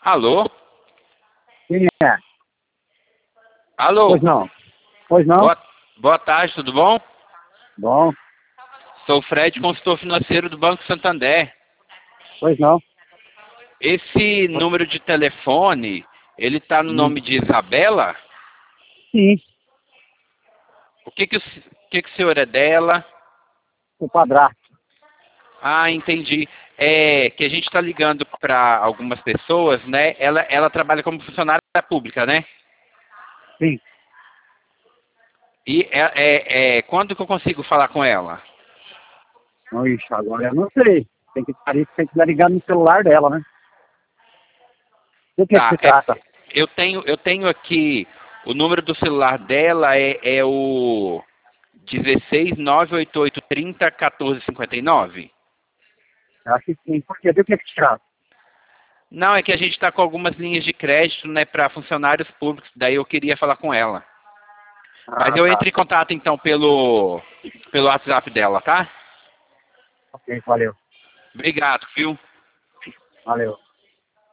Alô? Quem é? Alô? Pois não. Pois não? Boa tarde, tudo bom? Bom. Sou o Fred, consultor financeiro do Banco Santander. Pois não. Esse número de telefone, ele tá no nome de Isabela? Sim. O que que o senhor é dela? O padrasto. Ah, entendi. É que a gente está ligando para algumas pessoas, né? Ela trabalha como funcionária pública, né? Sim. E quando que eu consigo falar com ela? Não, ixi, agora eu não sei. Tem que dar ligado no celular dela, né? Do que Tá, se trata? eu tenho aqui o número do celular dela é o 16 98830 1459. Acho que sim. Por quê? Do que se trata? Não, é que a gente está com algumas linhas de crédito, né, para funcionários públicos. Daí eu queria falar com ela. Mas Ah, eu tá. entro em contato então pelo WhatsApp dela, tá? Ok, valeu. Obrigado, viu? Valeu.